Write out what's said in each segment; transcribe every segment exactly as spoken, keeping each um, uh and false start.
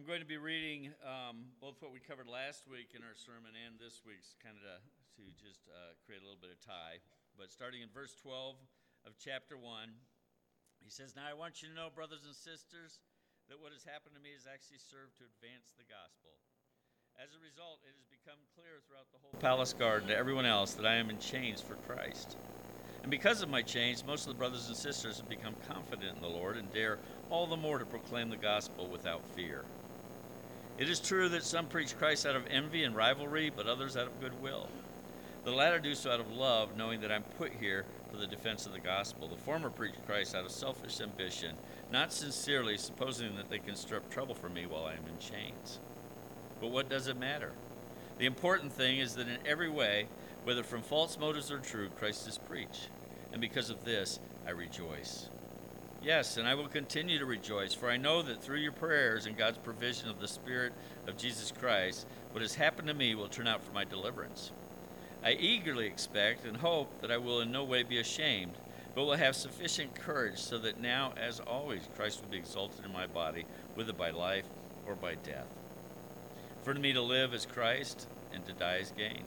I'm going to be reading um, both what we covered last week in our sermon and this week's, kind of to, to just uh, create a little bit of tie. But starting in verse twelve of chapter one, he says, "Now I want you to know, brothers and sisters, that what has happened to me has actually served to advance the gospel. As a result, it has become clear throughout the whole palace guard and to everyone else that I am in chains for Christ. And because of my chains, most of the brothers and sisters have become confident in the Lord and dare all the more to proclaim the gospel without fear. It is true that some preach Christ out of envy and rivalry, but others out of goodwill. The latter do so out of love, knowing that I'm put here for the defense of the gospel. The former preach Christ out of selfish ambition, not sincerely, supposing that they can stir up trouble for me while I am in chains. But what does it matter? The important thing is that in every way, whether from false motives or true, Christ is preached. And because of this, I rejoice. Yes, and I will continue to rejoice, for I know that through your prayers and God's provision of the Spirit of Jesus Christ, what has happened to me will turn out for my deliverance. I eagerly expect and hope that I will in no way be ashamed, but will have sufficient courage so that now, as always, Christ will be exalted in my body, whether by life or by death. For to me to live is Christ, and to die is gain.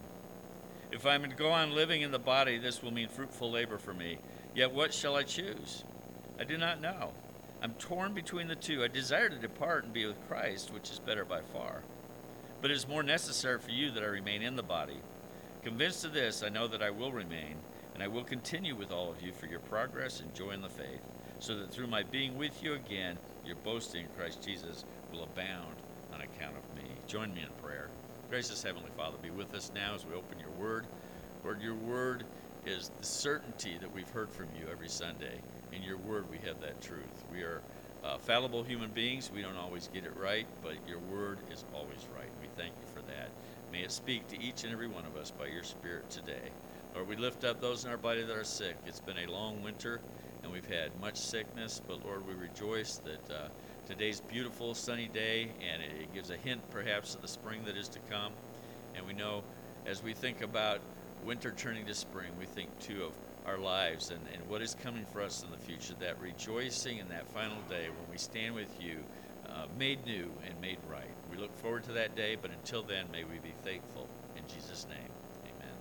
If I am to go on living in the body, this will mean fruitful labor for me. Yet what shall I choose? I do not know. I'm torn between the two. I desire to depart and be with Christ, which is better by far. But it is more necessary for you that I remain in the body. Convinced of this, I know that I will remain, and I will continue with all of you for your progress and joy in the faith, so that through my being with you again, your boasting in Christ Jesus will abound on account of me." Join me in prayer. Gracious Heavenly Father, be with us now as we open your word. Lord, your word is the certainty that we've heard from you every Sunday. In your word, we have that truth. We are uh, fallible human beings. We don't always get it right, but your word is always right. We thank you for that. May it speak to each and every one of us by your Spirit today. Lord, we lift up those in our body that are sick. It's been a long winter, and we've had much sickness, but Lord, we rejoice that uh, today's beautiful, sunny day, and it, it gives a hint, perhaps, of the spring that is to come. And we know, as we think about winter turning to spring, we think, too, of our lives and, and what is coming for us in the future, that rejoicing in that final day when we stand with you, uh, made new and made right. We look forward to that day, but until then, may we be faithful. In Jesus' name, amen.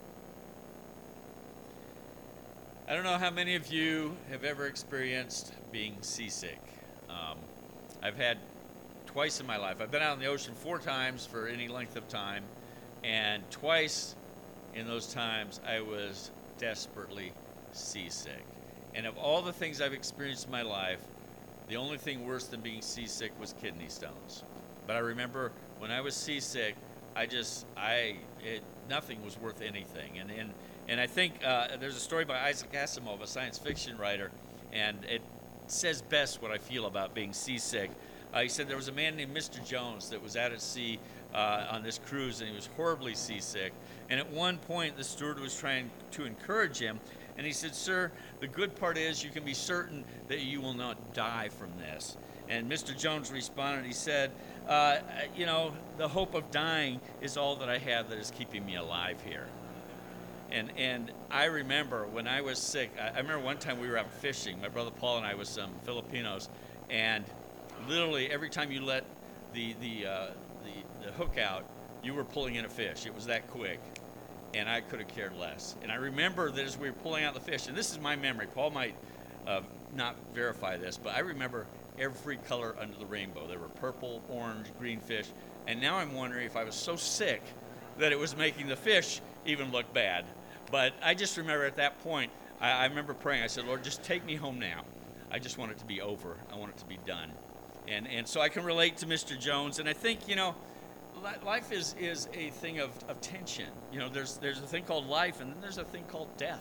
I don't know how many of you have ever experienced being seasick. Um, I've had twice in my life. I've been out on the ocean four times for any length of time, and twice in those times I was desperately seasick. And of all the things I've experienced in my life, the only thing worse than being seasick was kidney stones. But I remember when I was seasick, I just, I, it, nothing was worth anything. And and, and I think uh, there's a story by Isaac Asimov, a science fiction writer, and it says best what I feel about being seasick. Uh, he said there was a man named Mister Jones that was out at sea uh, on this cruise, and he was horribly seasick. And at one point, the steward was trying to encourage him, and he said, "Sir, the good part is you can be certain that you will not die from this." And Mister Jones responded, he said, uh, you know, the hope of dying is all that I have that is keeping me alive here. And and I remember when I was sick, I, I remember one time we were out fishing, my brother Paul and I with some Filipinos, and literally every time you let the, the, uh, the, the hook out, you were pulling in a fish. It was that quick. And I could have cared less. And I remember that as we were pulling out the fish, and this is my memory, Paul might uh, not verify this, but I remember every color under the rainbow. There were purple, orange, green fish, and now I'm wondering if I was so sick that it was making the fish even look bad. But I just remember at that point, I, I remember praying, I said, "Lord, just take me home now. I just want it to be over. I want it to be done." And and so I can relate to Mister Jones, and I think, you know, life is, is a thing of, of tension. You know, there's there's a thing called life, and then there's a thing called death.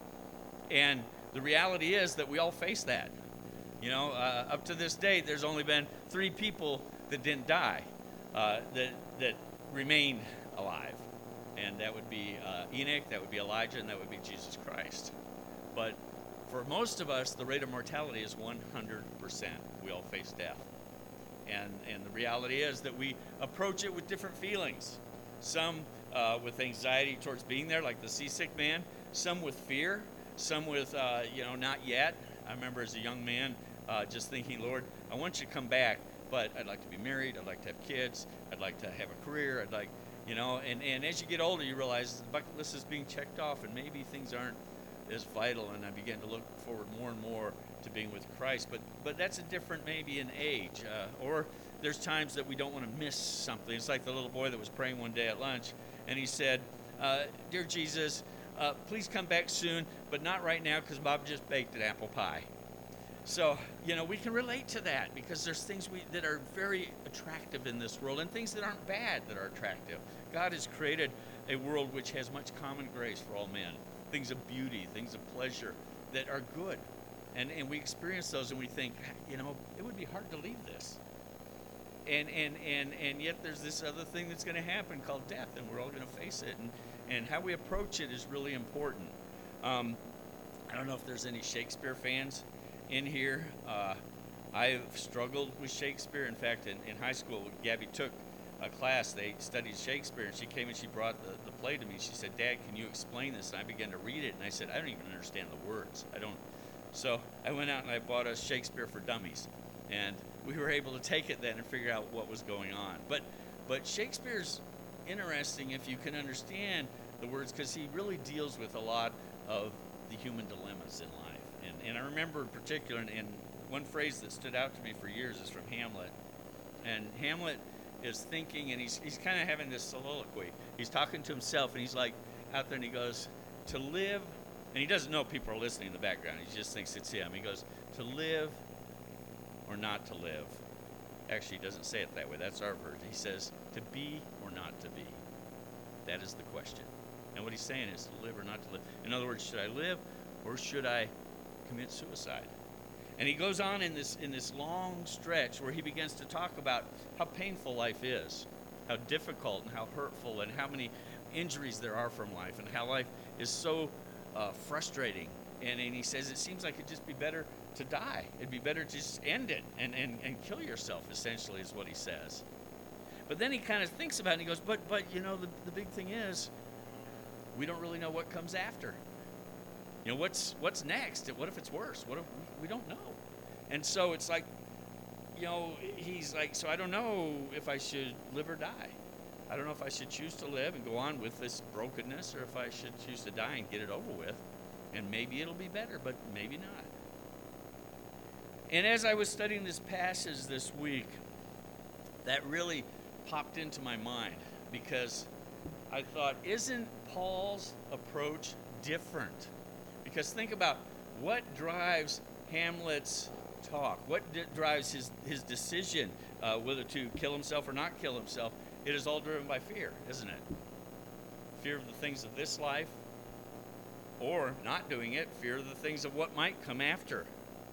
And the reality is that we all face that. You know, uh, up to this date, there's only been three people that didn't die, uh, that that remained alive. And that would be uh, Enoch, that would be Elijah, and that would be Jesus Christ. But for most of us, the rate of mortality is one hundred percent. We all face death. And and the reality is that we approach it with different feelings. Some uh, with anxiety towards being there, like the seasick man. Some with fear. Some with, uh, you know, not yet. I remember as a young man uh, just thinking, "Lord, I want you to come back, but I'd like to be married. I'd like to have kids. I'd like to have a career. I'd like, you know, and, and as you get older, you realize the bucket list is being checked off, and maybe things aren't as vital, and I begin to look forward more and more to being with Christ. But but that's a different maybe in age, uh, or there's times that we don't want to miss something. It's like the little boy that was praying one day at lunch, and he said, uh, "Dear Jesus, uh, please come back soon, but not right now because Bob just baked an apple pie." So, you know, we can relate to that because there's things we, that are very attractive in this world and things that aren't bad that are attractive. God has created a world which has much common grace for all men, things of beauty, things of pleasure that are good. And, and we experience those and we think, you know, it would be hard to leave this. And, and, and, and yet there's this other thing that's going to happen called death, and we're all going to face it. And, and how we approach it is really important. Um, I don't know if there's any Shakespeare fans in here. Uh, I've struggled with Shakespeare. In fact, in, in high school, Gabby took a class. They studied Shakespeare, and she came and she brought the, the play to me. She said, "Dad, can you explain this?" And I began to read it, and I said, "I don't even understand the words. I don't." So I went out and I bought a Shakespeare for Dummies, and we were able to take it then and figure out what was going on. But, but Shakespeare's interesting if you can understand the words, because he really deals with a lot of the human dilemmas in life. And I remember in particular, and one phrase that stood out to me for years is from Hamlet. And Hamlet is thinking, and he's, he's kind of having this soliloquy. He's talking to himself, and he's like out there, and he goes, "To live," and he doesn't know people are listening in the background. He just thinks it's him. He goes, "To live or not to live." Actually, he doesn't say it that way. That's our version. He says, "To be or not to be." That is the question. And what he's saying is to live or not to live. In other words, should I live or should I commit suicide? And he goes on in this in this long stretch where he begins to talk about how painful life is, how difficult and how hurtful, and how many injuries there are from life, and how life is so uh, frustrating. And, and he says it seems like it'd just be better to die. It'd be better to just end it and, and, and kill yourself, essentially, is what he says. But then he kind of thinks about it, and he goes, but, but you know, the, the big thing is, we don't really know what comes after. You know, what's what's next? What if it's worse? What if we don't know? And so it's like, you know, he's like, so I don't know if I should live or die. I don't know if I should choose to live and go on with this brokenness, or if I should choose to die and get it over with. And maybe it'll be better, but maybe not. And as I was studying this passage this week, that really popped into my mind, because I thought, isn't Paul's approach different? Because think about what drives Hamlet's talk, what d- drives his, his decision uh, whether to kill himself or not kill himself. It is all driven by fear, isn't it? Fear of the things of this life, or not doing it, fear of the things of what might come after.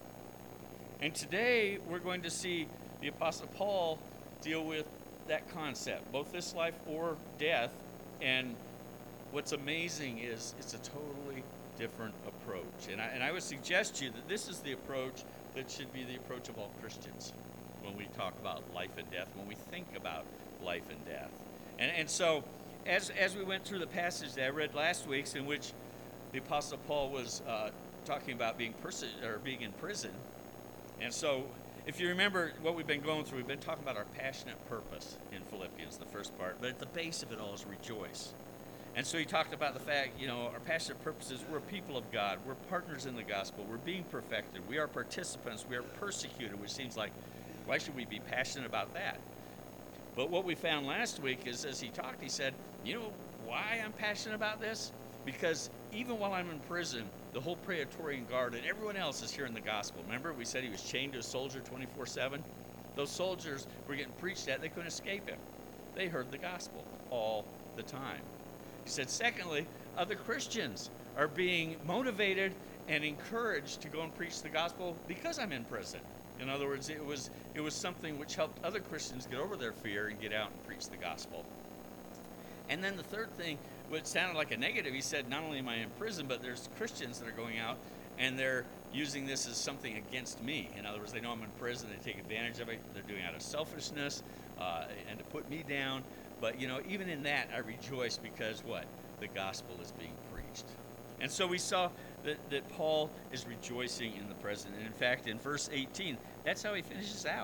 And today we're going to see the Apostle Paul deal with that concept, both this life or death. And what's amazing is it's a totally different approach. And I, and I would suggest to you that this is the approach that should be the approach of all Christians when we talk about life and death, when we think about life and death. And, and so as, as we went through the passage that I read last week's, in which the Apostle Paul was uh, talking about being, perse- or being in prison. And so if you remember what we've been going through, we've been talking about our passionate purpose in Philippians, the first part. But at the base of it all is rejoice. And so he talked about the fact, you know, our passionate purpose is we're people of God. We're partners in the gospel. We're being perfected. We are participants. We are persecuted, which seems like, why should we be passionate about that? But what we found last week is, as he talked, he said, you know why I'm passionate about this? Because even while I'm in prison, the whole Praetorian Guard and everyone else is hearing the gospel. Remember, we said he was chained to a soldier twenty-four seven? Those soldiers were getting preached at. They couldn't escape him. They heard the gospel all the time. He said, secondly, other Christians are being motivated and encouraged to go and preach the gospel because I'm in prison. In other words, it was it was something which helped other Christians get over their fear and get out and preach the gospel. And then the third thing, which sounded like a negative, he said, not only am I in prison, but there's Christians that are going out and they're using this as something against me. In other words, they know I'm in prison, they take advantage of it, they're doing it out of selfishness uh, and to put me down. But, you know, even in that, I rejoice because what? The gospel is being preached. And so we saw that, that Paul is rejoicing in the present. And in fact, in verse eighteen, that's how he finishes out.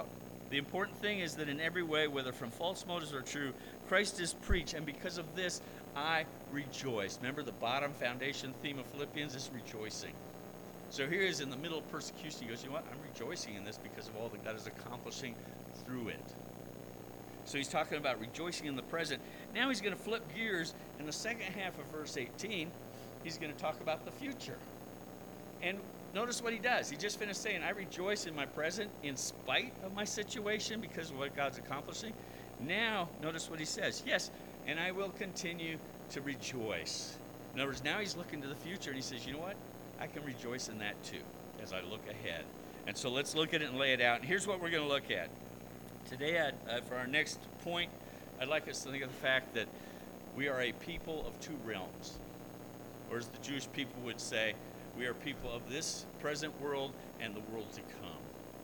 The important thing is that in every way, whether from false motives or true, Christ is preached, and because of this, I rejoice. Remember the bottom foundation theme of Philippians is rejoicing. So here he is in the middle of persecution. He goes, you know what? I'm rejoicing in this because of all that God is accomplishing through it. So he's talking about rejoicing in the present. Now he's going to flip gears. In the second half of verse eighteen, he's going to talk about the future. And notice what he does. He just finished saying, I rejoice in my present in spite of my situation because of what God's accomplishing. Now, notice what he says. Yes, and I will continue to rejoice. In other words, now he's looking to the future and he says, you know what? I can rejoice in that too as I look ahead. And so let's look at it and lay it out. And here's what we're going to look at. Today, I'd, uh, for our next point, I'd like us to think of the fact that we are a people of two realms. Or as the Jewish people would say, we are people of this present world and the world to come.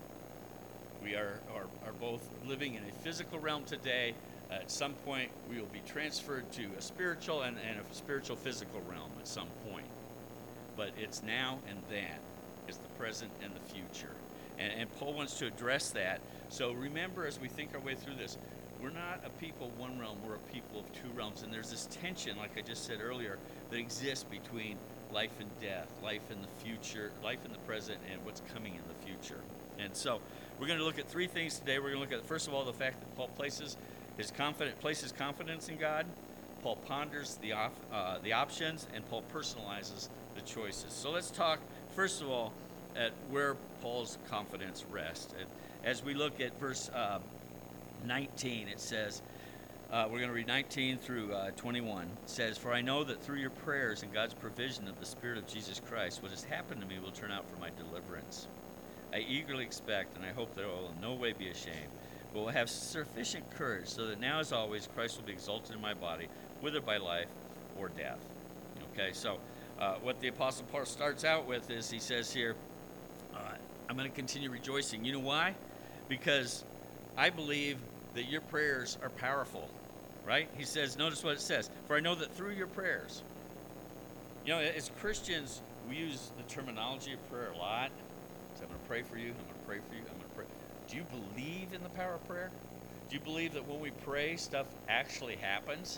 We are, are, are both living in a physical realm today. Uh, at some point, we will be transferred to a spiritual and, and a spiritual physical realm at some point. But it's now and then. It's the present and the future. And, and Paul wants to address that. So remember, as we think our way through this, we're not a people of one realm, we're a people of two realms. And there's this tension, like I just said earlier, that exists between life and death, life in the future, life in the present, and what's coming in the future. And so we're going to look at three things today. We're going to look at, first of all, the fact that Paul places his confident places confidence in God. Paul ponders the, op, uh, the options, and Paul personalizes the choices. So let's talk, first of all, at where Paul's confidence rests. And as we look at verse uh, nineteen, it says, uh, we're going to read nineteen through uh, twenty-one. It says, for I know that through your prayers and God's provision of the Spirit of Jesus Christ, what has happened to me will turn out for my deliverance. I eagerly expect, and I hope that I will in no way be ashamed, but will have sufficient courage, so that now as always Christ will be exalted in my body, whether by life or death. Okay, so uh, what the Apostle Paul starts out with is he says here, uh, I'm going to continue rejoicing. You know why? Because I believe that your prayers are powerful, right? He says, notice what it says, for I know that through your prayers. You know, as Christians, we use the terminology of prayer a lot. So I'm going to pray for you, I'm going to pray for you, I'm going to pray. Do you believe in the power of prayer? Do you believe that when we pray, stuff actually happens?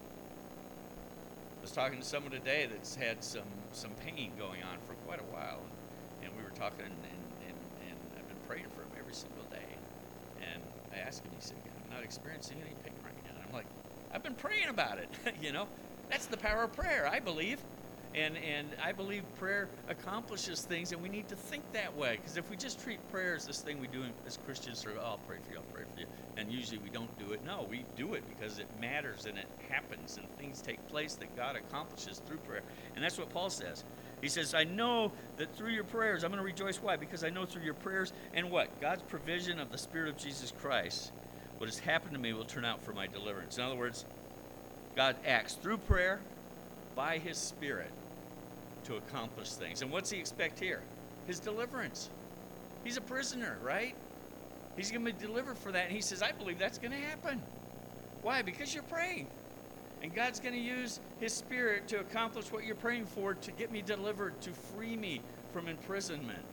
I was talking to someone today that's had some, some pain going on for quite a while. And, and we were talking, and, and, and, and I've been praying for him every single day. And I asked him, he said, I'm not experiencing any pain right now. And I'm like, I've been praying about it. You know, that's the power of prayer, I believe. And and I believe prayer accomplishes things, and we need to think that way. Because if we just treat prayer as this thing we do as Christians, or oh, I'll pray for you, I'll pray for you, and usually we don't do it. No, we do it because it matters and it happens, and things take place that God accomplishes through prayer. And that's what Paul says. He says, I know that through your prayers, I'm going to rejoice. Why? Because I know through your prayers and what? God's provision of the Spirit of Jesus Christ, what has happened to me will turn out for my deliverance. In other words, God acts through prayer by His Spirit to accomplish things. And what's he expect here? His deliverance. He's a prisoner, right? He's going to be delivered for that. And he says, I believe that's going to happen. Why? Because you're praying. And God's going to use His Spirit to accomplish what you're praying for, to get me delivered, to free me from imprisonment.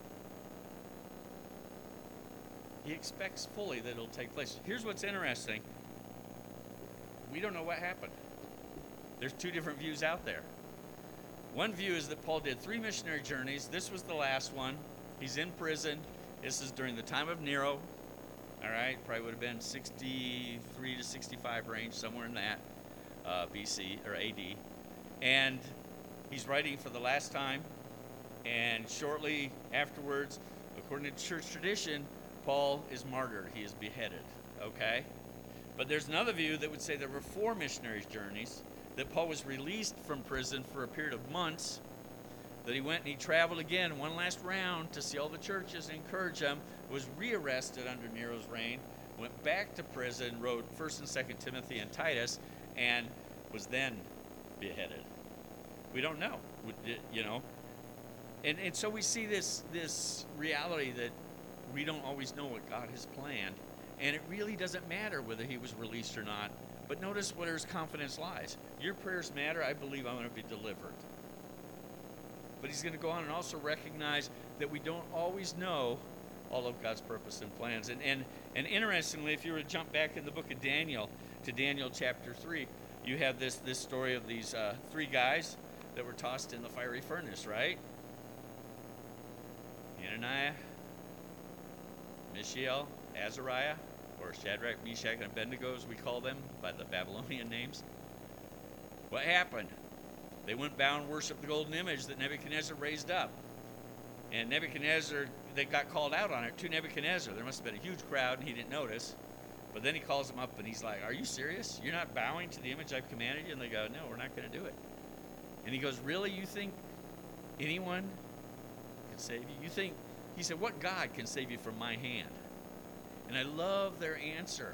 He expects fully that it'll take place. Here's what's interesting. We don't know what happened. There's two different views out there. One view is that Paul did three missionary journeys. This was the last one. He's in prison. This is during the time of Nero. All right, probably would have been sixty-three to sixty-five range, somewhere in that uh, B C or A D. And he's writing for the last time. And shortly afterwards, according to church tradition, Paul is martyred. He is beheaded. Okay? But there's another view that would say there were four missionary journeys, that Paul was released from prison for a period of months, that he went and he traveled again one last round to see all the churches and encourage them, was rearrested under Nero's reign, went back to prison, wrote First and Second Timothy and Titus, and was then beheaded. We don't know, you know. And, and so we see this, this reality that we don't always know what God has planned, and it really doesn't matter whether he was released or not. But notice where his confidence lies. Your prayers matter. I believe I'm going to be delivered. But he's going to go on and also recognize that we don't always know all of God's purpose and plans. And, and, and interestingly, if you were to jump back in the book of Daniel to Daniel chapter three, you have this, this story of these uh, three guys that were tossed in the fiery furnace, right? Hananiah, Mishael, Azariah, or Shadrach, Meshach, and Abednego, as we call them by the Babylonian names. What happened? They went bound and worshiped the golden image that Nebuchadnezzar raised up. And Nebuchadnezzar, they got called out on it to Nebuchadnezzar. There must have been a huge crowd, and he didn't notice. But then he calls them up, and he's like, are you serious? You're not bowing to the image I've commanded you? And they go, no, we're not going to do it. And he goes, really? You think anyone can save you? You think, he said, what God can save you from my hand? And I love their answer.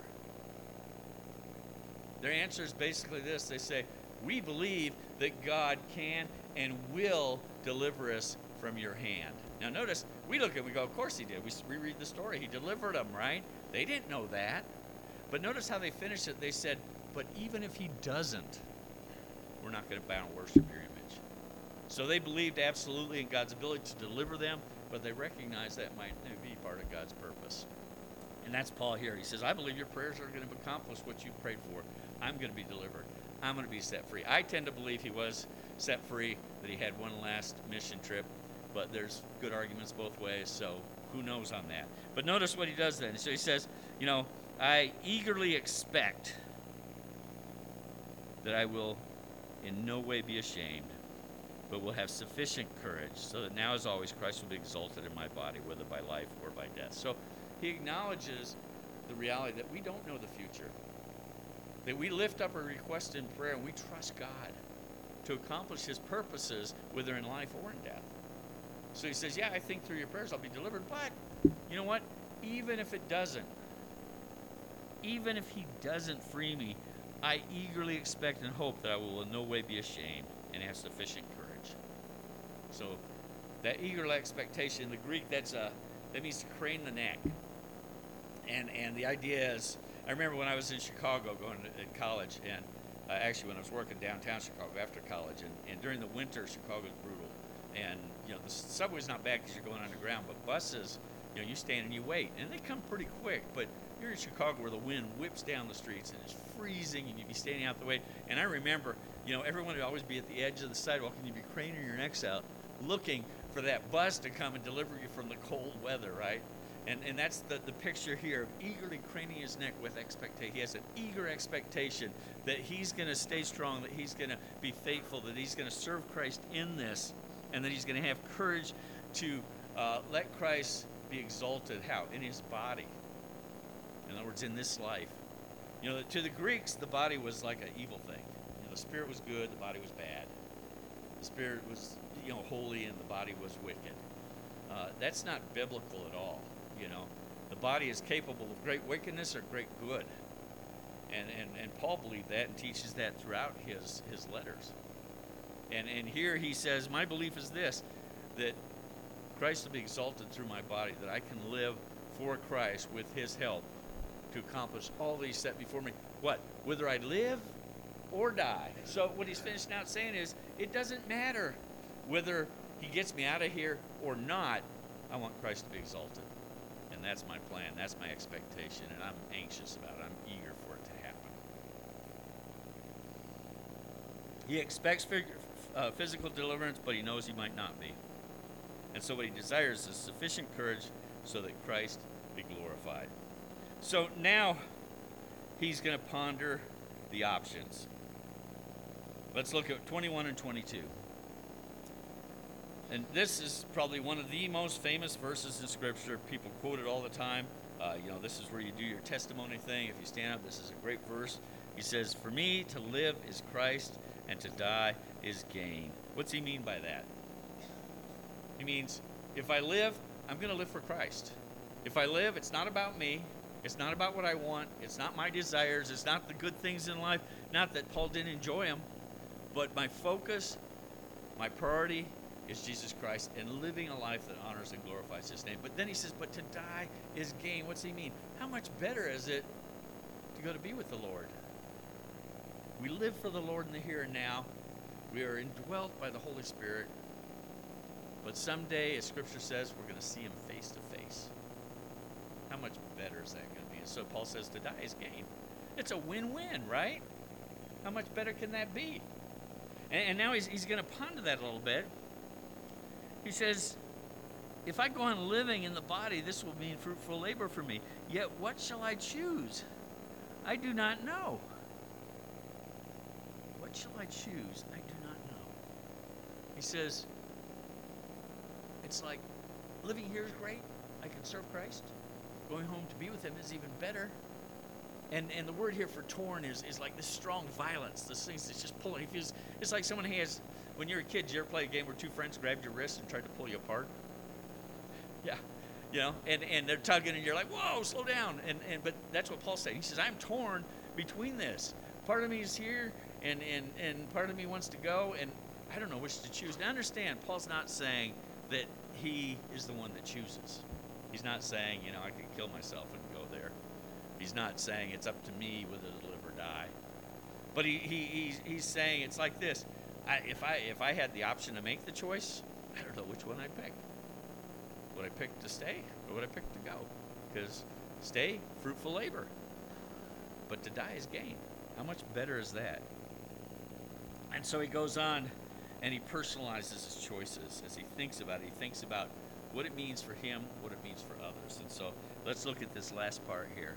Their answer is basically this. They say, we believe that God can and will deliver us from your hand. Now notice, we look at it, we go, of course he did. We reread the story. He delivered them, right? They didn't know that. But notice how they finished it. They said, but even if he doesn't, we're not going to bow and worship your image. So they believed absolutely in God's ability to deliver them, but they recognized that might be part of God's purpose. And that's Paul here. He says, I believe your prayers are going to accomplish what you prayed for. I'm going to be delivered. I'm going to be set free. I tend to believe he was set free, that he had one last mission trip, but there's good arguments both ways, so who knows on that. But notice what he does then. So he says, you know, I eagerly expect that I will in no way be ashamed, but will have sufficient courage, so that now as always Christ will be exalted in my body, whether by life or by death. So he acknowledges the reality that we don't know the future, that we lift up a request in prayer and we trust God to accomplish his purposes, whether in life or in death. So he says, yeah, I think through your prayers I'll be delivered, but you know what? Even if it doesn't, even if he doesn't free me, I eagerly expect and hope that I will in no way be ashamed and have sufficient courage. So that eager expectation in the Greek, that's a, that means to crane the neck. And and the idea is, I remember when I was in Chicago going to at college, and uh, actually when I was working downtown Chicago after college, and, and during the winter, Chicago's brutal. And you know, the subway's not bad because you're going underground, but buses, you know, you stand and you wait, and they come pretty quick. But you're in Chicago where the wind whips down the streets and it's freezing, and you'd be standing out the way. And I remember, you know, everyone would always be at the edge of the sidewalk, and you'd be craning your necks out, looking for that bus to come and deliver you from the cold weather, right? And and that's the, the picture here of eagerly craning his neck with expectation. He has an eager expectation that he's going to stay strong, that he's going to be faithful, that he's going to serve Christ in this, and that he's going to have courage to uh, let Christ be exalted. How? In his body. In other words, in this life. You know, to the Greeks, the body was like an evil thing. You know, the spirit was good, the body was bad. The spirit was, you know, holy, and the body was wicked. Uh, that's not biblical at all. You know, the body is capable of great wickedness or great good. And, and, and Paul believed that and teaches that throughout his, his letters. And, and here he says, my belief is this, that Christ will be exalted through my body, that I can live for Christ with his help to accomplish all that he set before me. What? Whether I live or die. So what he's finishing out saying is, it doesn't matter whether he gets me out of here or not, I want Christ to be exalted. And that's my plan, that's my expectation, and I'm anxious about it. I'm eager for it to happen. He expects fig- uh, physical deliverance, but he knows he might not be. And so what he desires is sufficient courage so that Christ be glorified. So now he's going to ponder the options. Let's look at twenty-one and twenty-two. And this is probably one of the most famous verses in Scripture. People quote it all the time. Uh, you know, this is where you do your testimony thing. If you stand up, this is a great verse. He says, for me to live is Christ, and to die is gain. What's he mean by that? He means, if I live, I'm going to live for Christ. If I live, it's not about me. It's not about what I want. It's not my desires. It's not the good things in life. Not that Paul didn't enjoy them. But my focus, my priority is Jesus Christ and living a life that honors and glorifies his name. But then he says, but to die is gain. What's he mean? How much better is it to go to be with the Lord? We live for the Lord in the here and now. We are indwelt by the Holy Spirit. But someday, as Scripture says, we're going to see him face to face. better is that going to be? And so Paul says to die is gain. It's a win-win, right? How much better can that be? And, and now he's, he's going to ponder that a little bit. He says, if I go on living in the body, this will mean fruitful labor for me. Yet what shall I choose? I do not know. What shall I choose? I do not know. He says, it's like living here is great. I can serve Christ. Going home to be with him is even better. And and the word here for torn is, is like this strong violence. This thing that's just pulling. It feels, it's like someone has, when you're a kid, did you ever play a game where two friends grabbed your wrist and tried to pull you apart? Yeah. You know, and, and they're tugging and you're like, whoa, slow down. And, and but that's what Paul's saying. He says, I'm torn between this. Part of me is here and, and, and part of me wants to go, and I don't know which to choose. Now understand, Paul's not saying that he is the one that chooses. He's not saying, you know, I could kill myself and go there. He's not saying it's up to me whether to live or die. But he, he he's, he's saying it's like this. I, if I if I had the option to make the choice, I don't know which one I'd pick. Would I pick to stay or would I pick to go? Because stay, fruitful labor. But to die is gain. How much better is that? And so he goes on and he personalizes his choices as he thinks about it. He thinks about what it means for him, what it means for others. And so let's look at this last part here.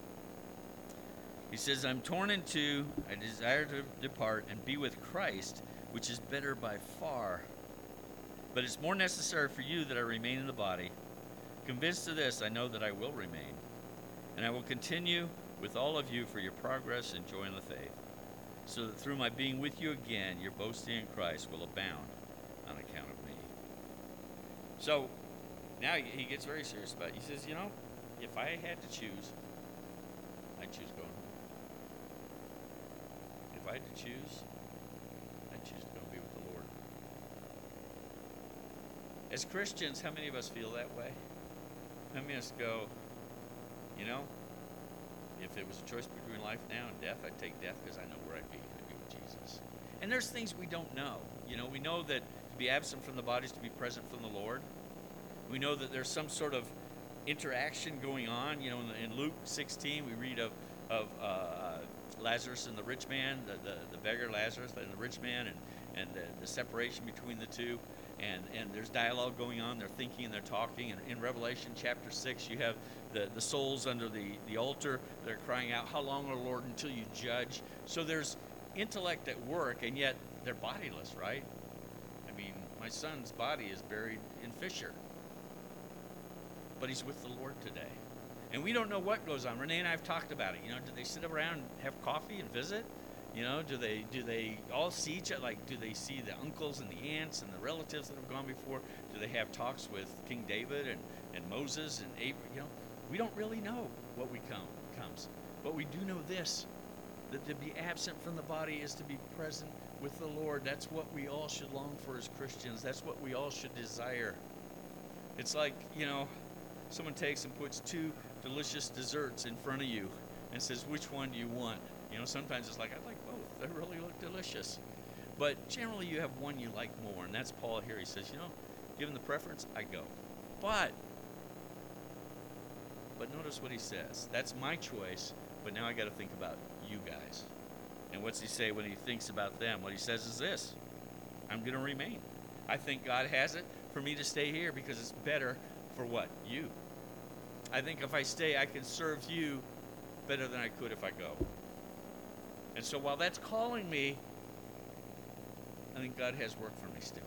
He says, I'm torn in two. I desire to depart and be with Christ, which is better by far. But it's more necessary for you that I remain in the body. Convinced of this, I know that I will remain. And I will continue with all of you for your progress and joy in the faith, so that through my being with you again, your boasting in Christ will abound on account of me. So now he gets very serious about it. He says, you know, if I had to choose, I'd choose going home. If I had to choose, I'd choose to go be with the Lord. As Christians, how many of us feel that way? How many of us go, you know, if it was a choice between life now and death, I'd take death because I know where I'd be. I'd be with Jesus. And there's things we don't know. You know, we know that to be absent from the body is to be present from the Lord. We know that there's some sort of interaction going on. You know, in, in Luke sixteen, we read of, of uh, Lazarus and the rich man, the, the, the beggar Lazarus and the rich man, and, and the, the separation between the two. And, and there's dialogue going on. They're thinking and they're talking. And in Revelation chapter six, you have the, the souls under the, the altar. They're crying out, how long, O Lord, until you judge? So there's intellect at work, and yet they're bodiless, right? I mean, my son's body is buried in Fisher, but he's with the Lord today. And we don't know what goes on. Renee and I have talked about it. You know, do they sit around and have coffee and visit? You know, do they do they all see each other? Like, do they see the uncles and the aunts and the relatives that have gone before? Do they have talks with King David and, and Moses and Abraham? You know, we don't really know what we come comes. But we do know this, that to be absent from the body is to be present with the Lord. That's what we all should long for as Christians. That's what we all should desire. It's like, you know, someone takes and puts two delicious desserts in front of you and says, which one do you want? You know, sometimes it's like, I like both. They really look delicious. But generally you have one you like more, and that's Paul here. He says, you know, given the preference, I go. But, but notice what he says. That's my choice, but now I got to think about you guys. And what's he say when he thinks about them? What he says is this: I'm going to remain. I think God has it for me to stay here because it's better for what? You. I think if I stay, I can serve you better than I could if I go. And so while that's calling me, I think God has work for me still.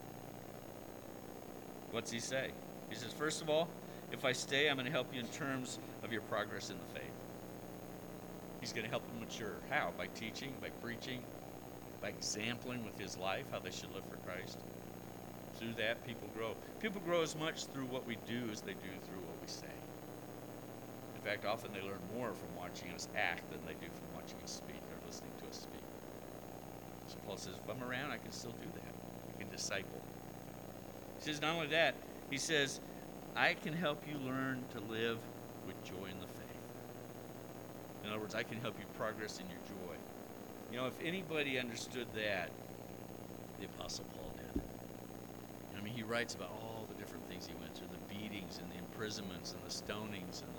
What's he say? He says, first of all, if I stay, I'm going to help you in terms of your progress in the faith. He's going to help them mature. How? By teaching, by preaching, by exempling with his life how they should live for Christ. Through that, people grow. People grow as much through what we do as they do through what we say. In fact, often they learn more from watching us act than they do from watching us speak or listening to us speak. So Paul says, if I'm around, I can still do that. I can disciple. He says, not only that, he says, I can help you learn to live with joy in the faith. In other words, I can help you progress in your joy. You know, if anybody understood that, the Apostle Paul did. I mean, he writes about all the different things he went through, the beatings and the imprisonments and the stonings and the,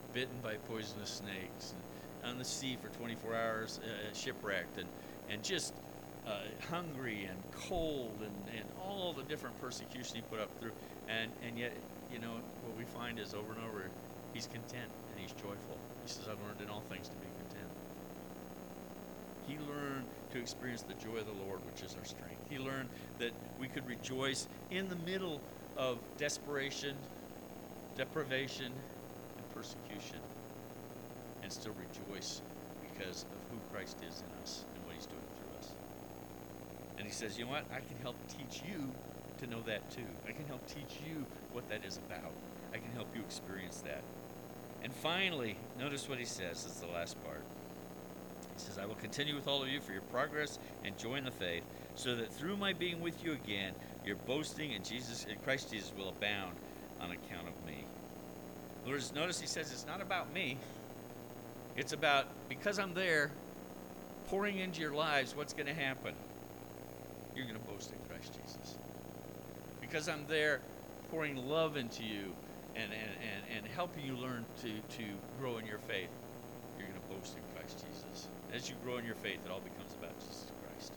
bitten by poisonous snakes, and on the sea for twenty-four hours, uh, shipwrecked, and, and just uh, hungry and cold, and, and all the different persecution he put up through. And, and yet, you know, what we find is over and over, he's content and he's joyful. He says, I've learned in all things to be content. He learned to experience the joy of the Lord, which is our strength. He learned that we could rejoice in the middle of desperation, deprivation, and persecution, and still rejoice because of who Christ is in us and what he's doing through us. And he says, you know what? I can help teach you to know that too. I can help teach you what that is about. I can help you experience that. And finally, notice what he says. It's the last part. He says, I will continue with all of you for your progress and joy in the faith, so that through my being with you again, your boasting in Jesus, in Christ Jesus, will abound on account of me. Notice, notice he says it's not about me. It's about, because I'm there, pouring into your lives, what's going to happen? You're going to boast in Christ Jesus. Because I'm there pouring love into you and, and, and, and helping you learn to, to grow in your faith, you're going to boast in Christ Jesus. As you grow in your faith, it all becomes about Jesus Christ.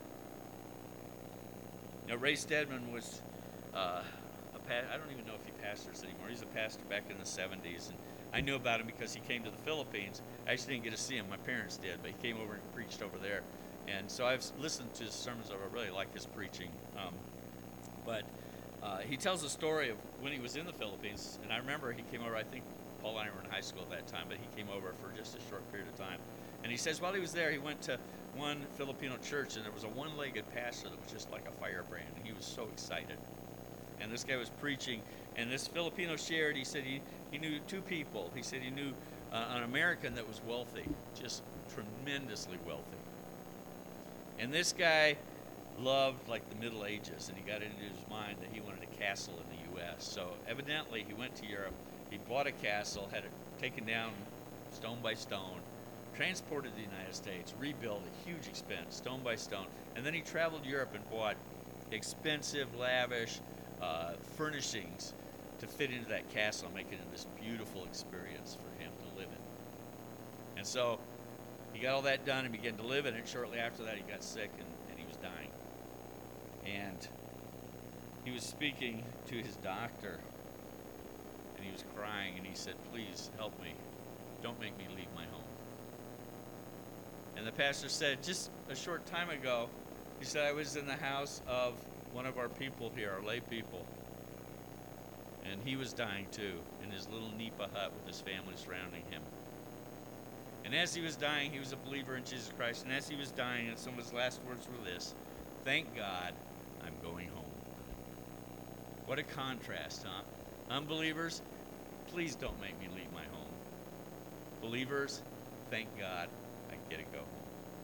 Now, Ray Stedman was uh, a pa- I don't even know if he pastors anymore. He's a pastor back in the seventies, and I knew about him because he came to the Philippines. I actually didn't get to see him. My parents did, but he came over and preached over there. And so I've listened to his sermons. I really like his preaching. Um, but uh, he tells a story of when he was in the Philippines, and I remember he came over, I think Paul and I were in high school at that time, but he came over for just a short period of time. And he says while he was there, he went to one Filipino church, and there was a one-legged pastor that was just like a firebrand, and he was so excited. And this guy was preaching, and this Filipino shared, he said he, he knew two people. He said he knew uh, an American that was wealthy, just tremendously wealthy. And this guy loved like the Middle Ages, and he got into his mind that he wanted a castle in the U S So evidently he went to Europe, he bought a castle, had it taken down stone by stone, transported to the United States, rebuilt at huge expense, stone by stone, and then he traveled Europe and bought expensive, lavish uh, furnishings to fit into that castle, making it this beautiful experience for him to live in. And so he got all that done and began to live in it. Shortly after that, he got sick and, and he was dying. And he was speaking to his doctor, and he was crying, and he said, please help me. Don't make me leave my home. And the pastor said, just a short time ago, he said, I was in the house of one of our people here, our lay people, and he was dying too, in his little nipa hut with his family surrounding him. And as he was dying, he was a believer in Jesus Christ, and as he was dying, and some of his last words were this, thank God I'm going home. What a contrast, huh? Unbelievers, please don't make me leave my home. Believers, thank God I get to go home.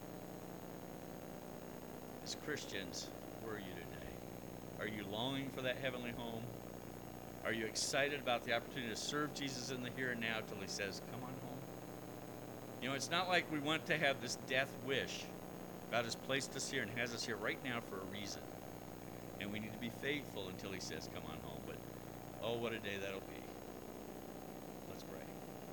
As Christians, where are you today? Are you longing for that heavenly home? Are you excited about the opportunity to serve Jesus in the here and now till he says, come on home? You know, it's not like we want to have this death wish. God has placed us here and has us here right now for a reason. And we need to be faithful until he says, come on home. But, oh, what a day that'll be. Let's pray.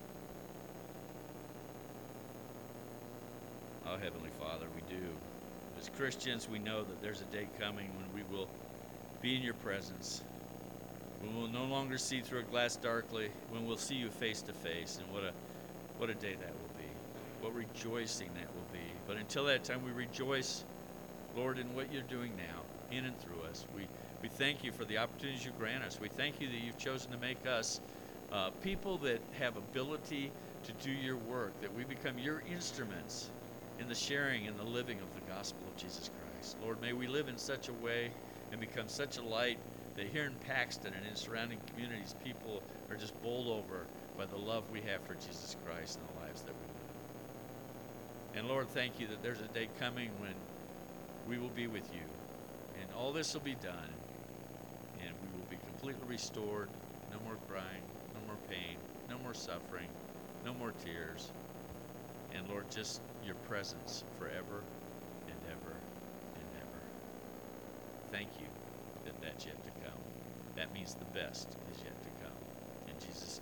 Oh, Heavenly Father, we do. As Christians, we know that there's a day coming when we will be in your presence. When we'll no longer see through a glass darkly, when we'll see you face to face. And what a what a day that will be. What rejoicing that will be. But until that time, we rejoice, Lord, in what you're doing now, in and through us. We, we thank you for the opportunities you grant us. We thank you that you've chosen to make us uh, people that have ability to do your work, that we become your instruments in the sharing and the living of the gospel of Jesus Christ. Lord, may we live in such a way and become such a light that here in Paxton and in surrounding communities, people are just bowled over by the love we have for Jesus Christ and the lives that we live. And Lord, thank you that there's a day coming when we will be with you. And all this will be done. And we will be completely restored. No more crying, no more pain, no more suffering, no more tears. And Lord, just your presence forever and ever and ever. Thank you that that's yet to come. That means the best is yet to come. In Jesus'